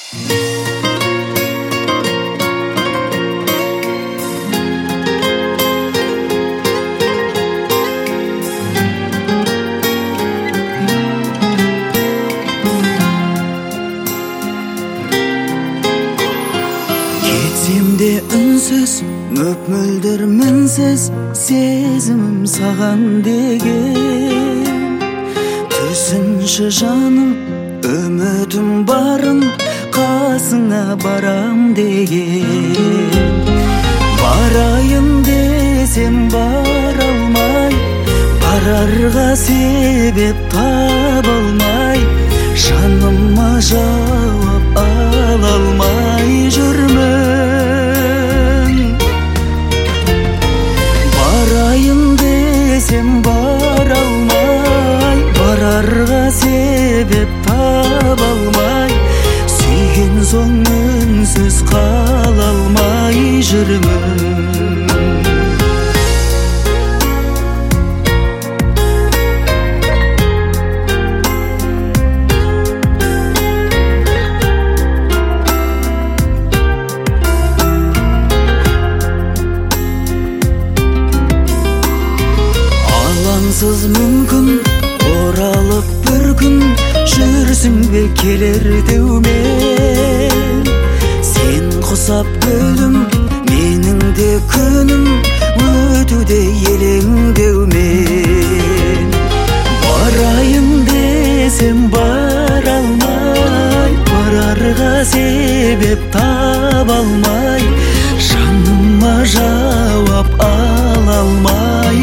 Кетсемде үнсіз, мөп-мөлдір мінсіз, сезімім саған деген. Түсінші жаным, үмітім барын, қасыңа барам деген. Барайын десем бара алмай, барарға себеп таба алмай, жаныма жауап ала алмай жүрмін. Барайын десем бара алмай, барарға себеп таба алмай, сүйген соң үнсіз қала алмай жүрмін. Алаңсыз мүмкін оралып бір күн, жүрсің бе келер деумен. Сен құсап гүлім, менің де күнім, өтуде елеңдеумен. Барайын десем бара алмай, барарға себеп таба алмай, жаныма жауап ала алмай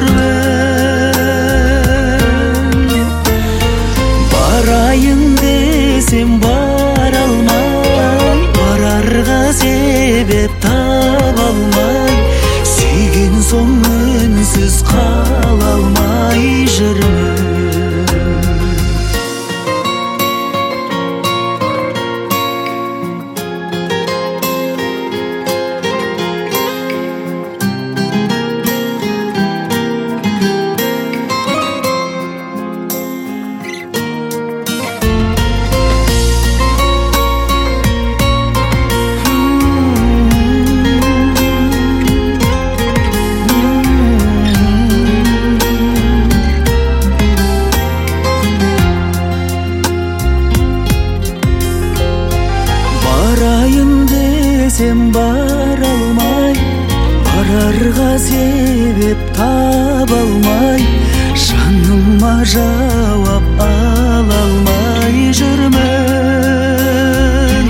жүрмін. Барайын десем бара алмай, барарға себеп таба алмай, сүйген соң үнсіз қала алмай жүрмін. Барайын десем бара алмай, барарға себеп таба алмай, жаныма жауап ала алмай жүрмін.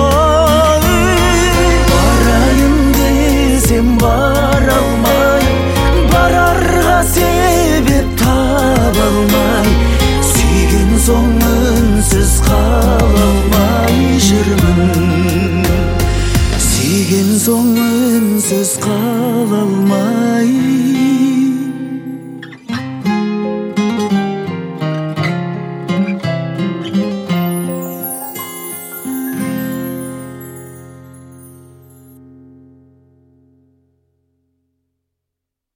Барайын десем бара алмай, барарға себеп таба алмай, сүйген соң үнсіз қала алмай жүрмін. Сүйген соң үнсіз қала алмай